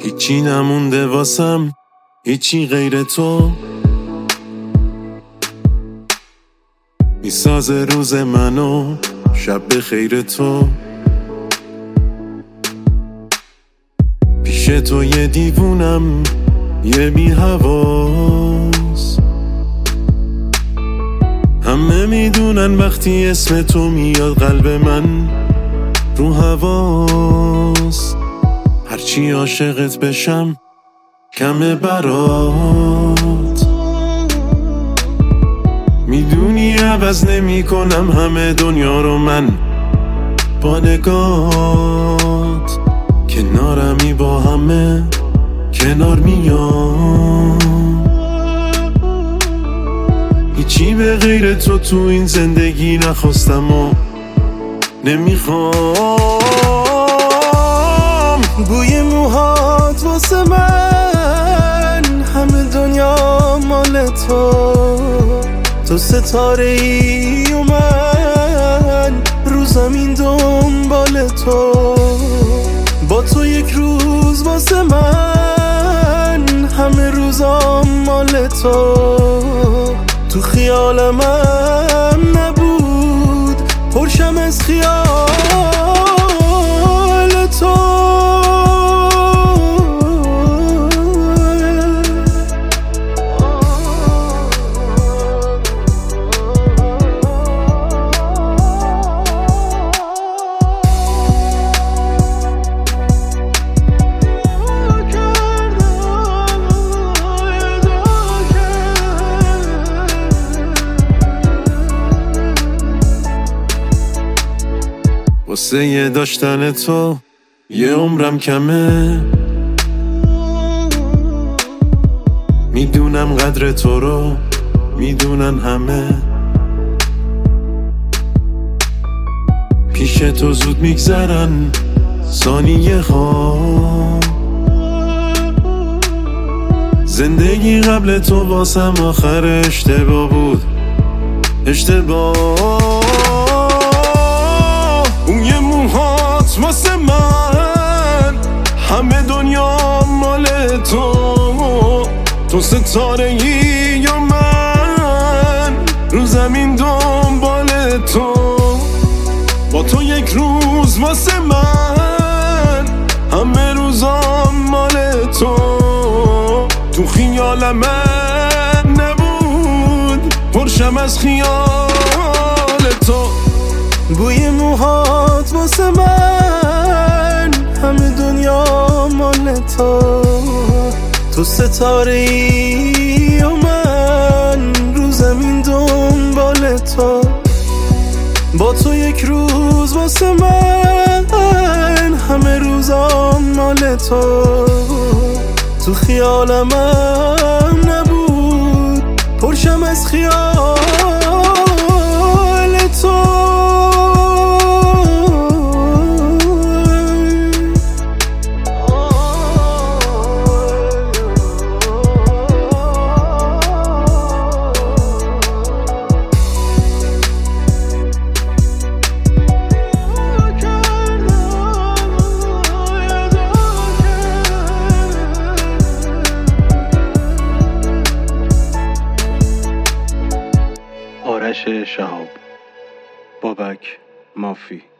هیچی نمونده واسم، هیچی غیر تو میسازه روز منو، شب به خیر تو. پیش تو یه دیوونم، یه بی حواس. همه میدونن وقتی اسم تو میاد قلب من رو هواست. هرچی عاشقت بشم کمه برات. میدونی عوض نمی کنم همه دنیا رو من با نگات. کنارمی با همه کنار میام. هیچی به غیر تو این زندگی نخواستم و نمیخوام. بوی موهات واسه من، همه دنیا مال تو ستاره ای و من رو زمین دنبال تو. با تو یک روز واسه من، همه روزام مال تو خیالم هم نبود، پرشم از خیال تو. واسه یه داشتن تو یه عمرم کمه. میدونم قدر تو رو میدونن همه. پیش تو زود میگذرن ثانیه ها. زندگی قبل تو واسم آخر اشتباه بود، اشتباه. اون یه موهات واسه من، همه دنیا مال تو ستاره ای یا من رو زمین دنبال تو. با تو یک روز واسه من، همه روزام مال تو خیالم من نبود، پرشم از خیال تو. بوی موهات واسه من، همه دنیا مال تو ستاره ای و من رو زمین دنبال تو. با تو یک روز واسه من، همه روزام مال تو خیالم هم نبود، پرشم از خیال تو. آرش شهاب، بابک مافی.